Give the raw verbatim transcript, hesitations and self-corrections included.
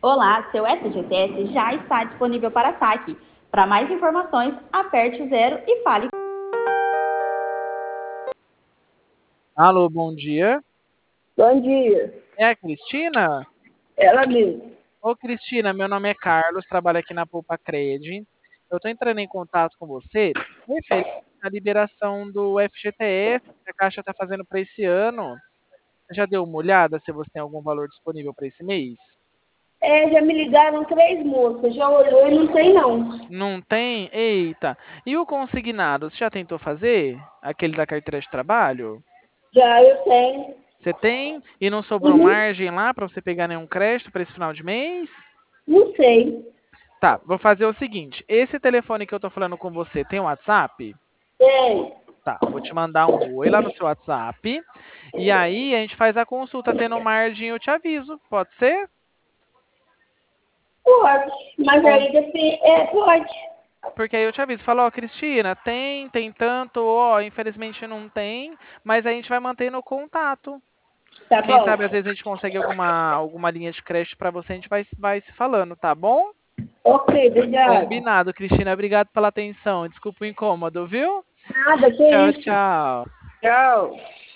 Olá, seu S G T S já está disponível para saque. Para mais informações, aperte o zero e fale. Alô, bom dia. Bom dia. É a Cristina? Ela mesmo. Ô, Cristina, meu nome é Carlos, trabalho aqui na Poupa Cred. Eu estou entrando em contato com você referente à liberação do F G T S que a Caixa está fazendo para esse ano. Você já deu uma olhada se você tem algum valor disponível para esse mês? É, já me ligaram três moças, já olhou e não tem não. Não tem? Eita. E o consignado, você já tentou fazer? Aquele da carteira de trabalho? Já eu tenho. Você tem? E não sobrou Uhum. margem lá para você pegar nenhum crédito para esse final de mês? Não sei. Tá, vou fazer o seguinte. Esse telefone que eu tô falando com você tem WhatsApp? Tem. Tá, vou te mandar um oi lá no seu WhatsApp. E aí a gente faz a consulta. Tendo margem, eu te aviso. Pode ser? Pode. Mas Com- aí depende. É, pode. Porque aí eu te aviso. Fala, ó, Cristina, tem, tem tanto, ó, infelizmente não tem, mas a gente vai mantendo o contato. Tá Quem bom. sabe às vezes a gente consegue alguma, alguma linha de crédito pra você, a gente vai, vai se falando, tá bom? Ok, obrigada. Combinado, Cristina. Obrigado pela atenção. Desculpa o incômodo, viu? Nada, que Tchau, isso. tchau. Tchau.